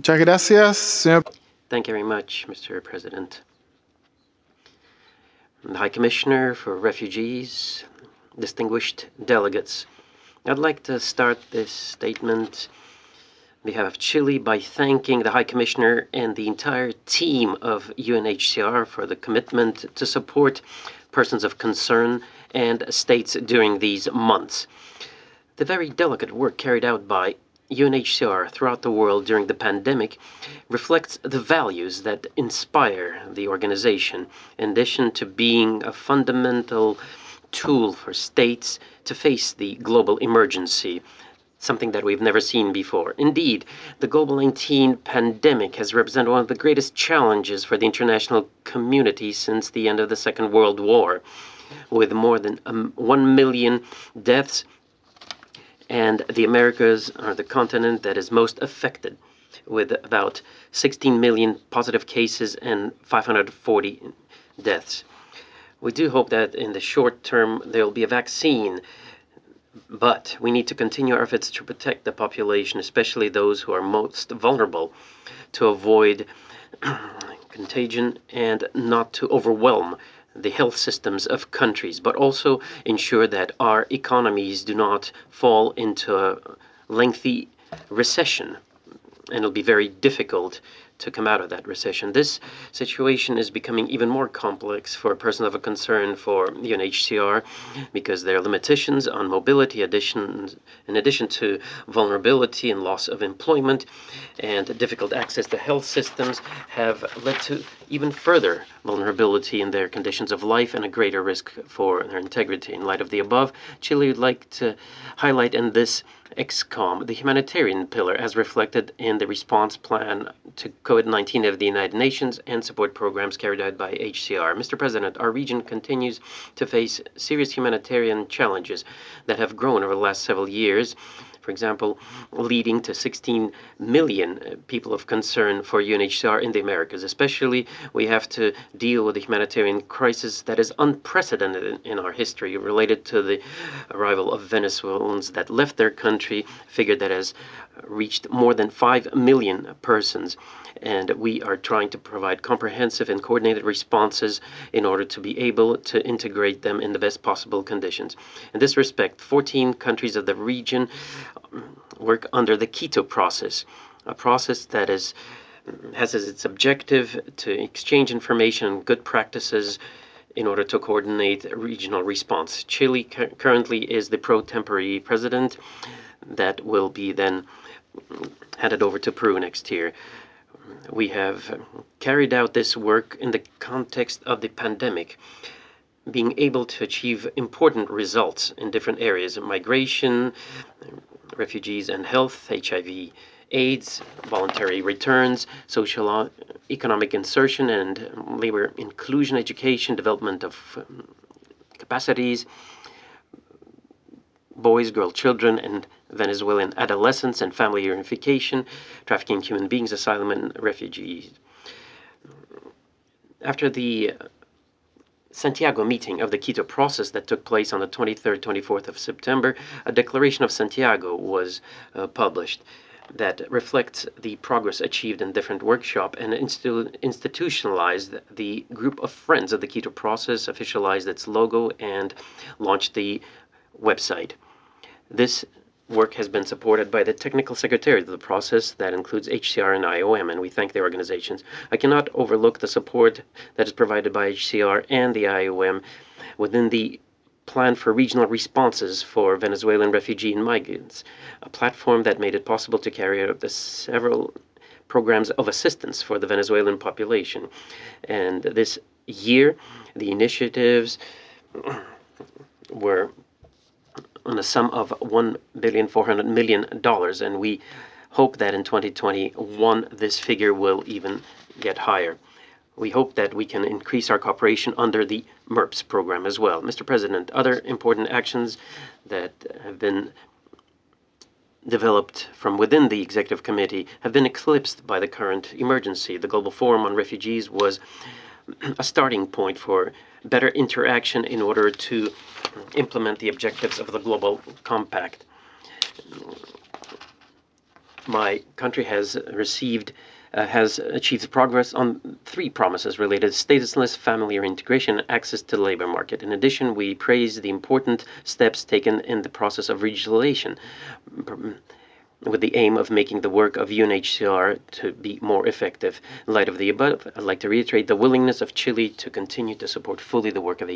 Muchas gracias, señor. Thank you very much, Mr. President. The High Commissioner for Refugees, distinguished delegates. I'd like to start this statement on behalf of Chile by thanking the High Commissioner and the entire team of UNHCR for the commitment to support persons of concern and states during these months. The very delicate work carried out by UNHCR throughout the world during the pandemic reflects the values that inspire the organization, in addition to being a fundamental tool for states to face the global emergency, something that we've never seen before. Indeed, the COVID-19 pandemic has represented one of the greatest challenges for the international community since the end of the Second World War, with more than 1 million deaths, and the Americas are the continent that is most affected, with about 16 million positive cases and 540 deaths. We do hope that in the short term there will be a vaccine, but we need to continue our efforts to protect the population, especially those who are most vulnerable, to avoid contagion and not to overwhelm the health systems of countries, but also ensure that our economies do not fall into a lengthy recession. And it'll be very difficult to come out of that recession. This situation is becoming even more complex for a person of a concern for UNHCR because there are limitations on mobility, in addition to vulnerability and loss of employment, and difficult access to health systems have led to even further vulnerability in their conditions of life and a greater risk for their integrity. In light of the above, Chile would like to highlight in this EXCOM the humanitarian pillar as reflected in the response plan to COVID-19 of the United Nations and support programs carried out by HCR. Mr. President, our region continues to face serious humanitarian challenges that have grown over the last several years. For example, leading to 16 million people of concern for UNHCR in the Americas. Especially, we have to deal with the humanitarian crisis that is unprecedented in our history, related to the arrival of Venezuelans that left their country, figure that has reached more than 5 million persons. And we are trying to provide comprehensive and coordinated responses in order to be able to integrate them in the best possible conditions. In this respect, 14 countries of the region work under the Quito process, a process that has as its objective to exchange information and good practices in order to coordinate regional response. Chile currently is the pro tempore president that will be then handed over to Peru next year. We have carried out this work in the context of the pandemic, being able to achieve important results in different areas of migration, refugees and health, HIV, AIDS, voluntary returns, social economic insertion and labor inclusion, education, development of capacities, boys, girls, children, and Venezuelan adolescents, and family reunification, trafficking human beings, asylum, and refugees. After the Santiago meeting of the Quito process that took place on the 23rd, 24th of September, a Declaration of Santiago was published that reflects the progress achieved in different workshops and institutionalized the group of friends of the Quito process, officialized its logo, and launched the website. This work has been supported by the technical secretariat of the process that includes HCR and IOM, and we thank the organizations. I cannot overlook the support that is provided by HCR and the IOM within the Plan for Regional Responses for Venezuelan Refugee and Migrants, a platform that made it possible to carry out the several programs of assistance for the Venezuelan population. And this year, the initiatives were on a sum of $1.4 billion, and we hope that in 2021 this figure will even get higher. We hope that we can increase our cooperation under the MERPS program as well. Mr. President, other important actions that have been developed from within the Executive Committee have been eclipsed by the current emergency. The Global Forum on Refugees was a starting point for better interaction in order to implement the objectives of the Global Compact. my country has achieved progress on 3 promises related to statelessness, family reintegration, and access to the labor market. In addition, we praise the important steps taken in the process of regionalization, with the aim of making the work of UNHCR to be more effective. In light of the above, I'd like to reiterate the willingness of Chile to continue to support fully the work of